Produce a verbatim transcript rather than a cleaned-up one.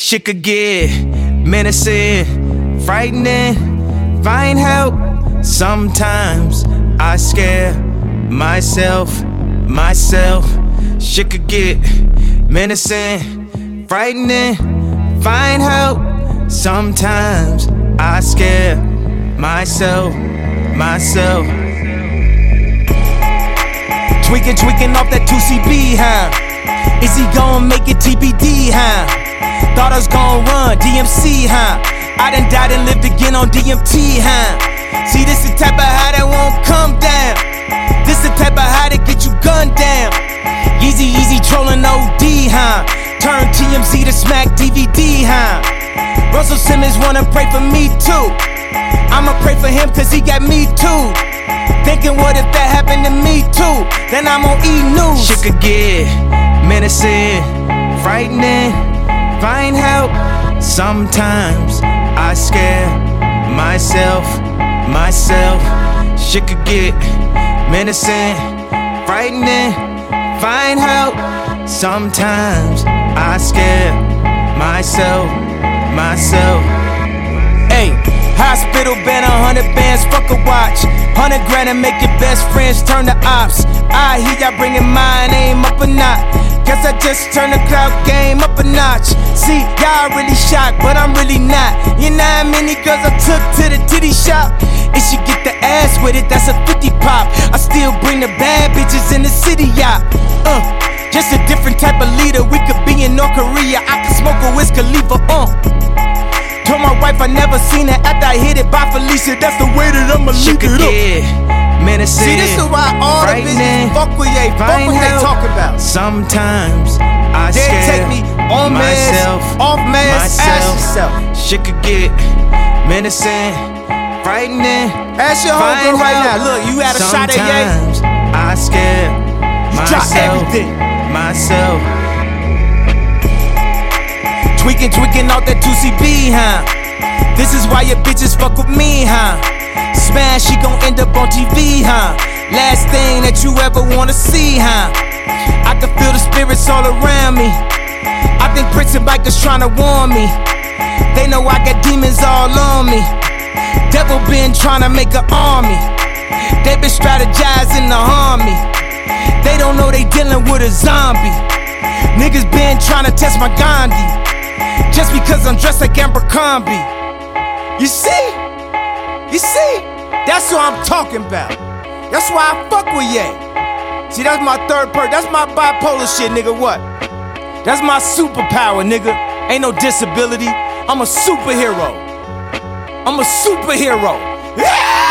Shit could get menacing, frightening, find help. Sometimes I scare myself, myself. Shit could get menacing, frightening, find help. Sometimes I scare myself, myself. Tweaking, tweaking off that two C B, huh? Is he gon' make it T B D, huh? Thought I was gon' run D M C, huh? I done died and lived again on D M T, huh? See, this the type of high that won't come down. This the type of high that get you gunned down. Easy, easy trolling O D, huh? Turn T M Z to smack D V D, huh? Russell Simmons wanna pray for me too. I'ma pray for him cause he got me too. Thinking what if that happened to me too? Then I'm on E! News. Shit could get menacing, frightening, find help. Sometimes I scare myself, myself. Shit could get menacing, frightening, find help. Sometimes I scare myself, myself. Hey, hospital been a hundred bands, fuck a watch. Hundred grand and make your best friends turn to ops. I hear y'all bringing my name up a notch. Guess I just turned the clout game up a notch. See, y'all really shocked, but I'm really not. You know how many girls I took to the titty shop? If she get the ass with it, that's a fifty pop. I still bring the bad bitches in the city, y'all. Uh, just a different type of leader. We could be in North Korea. I could smoke a Wiz Khalifa, uh. Told my wife I never seen her after I hit it by Felicia. That's the way that I'ma leave it up. Menacing, see, this is why all the bitches fuck with ye, fuck what they talk about. Sometimes I they scare take me on myself, meds, off meds, ask yourself. Shit could get menacing, frightening. Ask your homegirl right now. Look, you had a shot at ye. Sometimes I scare myself, everything. myself. Tweaking, tweaking out that two C B, huh? This is why your bitches fuck with me, huh? Smash, she gon' end up on T V, huh? Last thing that you ever wanna see, huh? I can feel the spirits all around me. I think prison bikers tryna warn me. They know I got demons all on me. Devil been tryna make an army. They been strategizing to harm me. They don't know they dealing with a zombie. Niggas been tryna test my Gandhi. Just because I'm dressed like Abercrombie. You see? You see? That's what I'm talking about. That's why I fuck with ye. See, that's my third part. That's my bipolar shit, nigga. What? That's my superpower, nigga. Ain't no disability. I'm a superhero. I'm a superhero. Yeah!